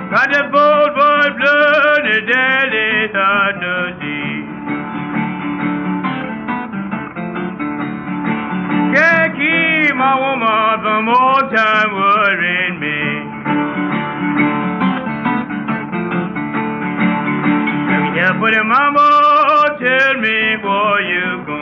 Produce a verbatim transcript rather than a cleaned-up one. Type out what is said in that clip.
Got the bold boy blood, the dead is hard to see. Can't keep my woman from more time worrying me. Yeah, but your mama tell me where you going.